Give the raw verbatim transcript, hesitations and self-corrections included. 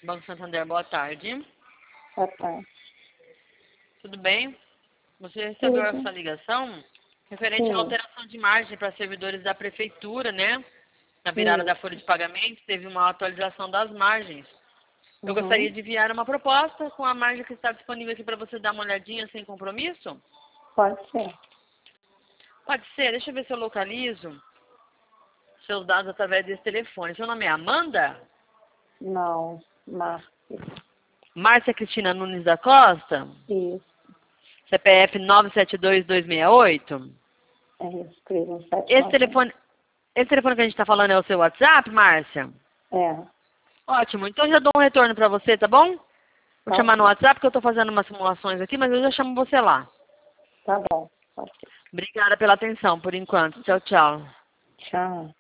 Banco Santander, boa tarde. Boa tarde. Tudo bem? Você recebeu Tudo. essa ligação referente Sim. à alteração de margem para servidores da prefeitura, né? Na virada Sim. da folha de pagamento, teve uma atualização das margens. Eu Uhum. gostaria de enviar uma proposta com a margem que está disponível aqui para você dar uma olhadinha sem compromisso. Pode ser. Pode ser, deixa eu ver se eu localizo seus dados através desse telefone. Seu nome é Amanda? Não, Márcia. Márcia Cristina Nunes da Costa? Isso. C P F nove sete dois dois seis oito? É isso, três um sete Esse nove. telefone, esse telefone que a gente está falando é o seu WhatsApp, Márcia? É. Ótimo, então eu já dou um retorno para você, tá bom? Vou Tá chamar no bom. WhatsApp, porque eu estou fazendo umas simulações aqui, mas eu já chamo você lá. Tá bom. Pode ser. Obrigada pela atenção, por enquanto. Tchau, tchau. Tchau.